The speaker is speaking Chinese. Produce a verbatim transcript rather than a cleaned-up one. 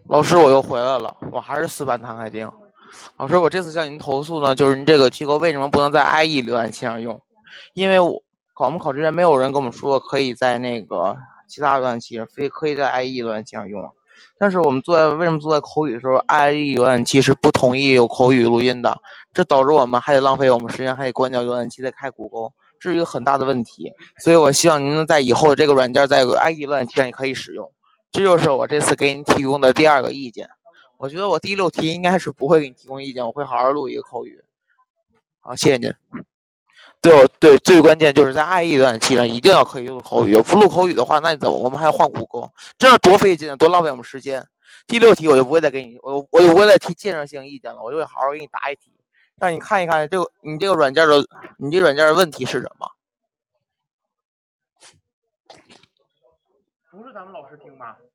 老师，我又回来了，我还是死板摊开钉。老师，我这次向您投诉呢，就是您这个机构为什么不能在 I E 浏览器上用？因为我考我们考之前没有人跟我们说可以在那个其他浏览器上，非可以在 I E 浏览器上用。但是我们做在为什么做在口语的时候，I E 浏览器是不同意有口语录音的，这导致我们还得浪费我们时间，还得关掉浏览器再开谷歌，这是一个很大的问题。所以我希望您能在以后的这个软件在 I E 浏览器上也可以使用。这就是我这次给你提供的第二个意见。我觉得我第六题应该是不会给你提供意见，我会好好录一个口语。好，谢谢您。对对，最关键就是在 I E 浏览器上一定要可以录口语，不录口语的话，那你怎么我们还要换谷歌？这样多费劲，多浪费我们时间。第六题我就不会再给你，我我就不会再提建设性意见了，我就会好好给你答一题，让你看一看这个你这个软件的你这个软件的问题是什么。不是咱们老师听吧？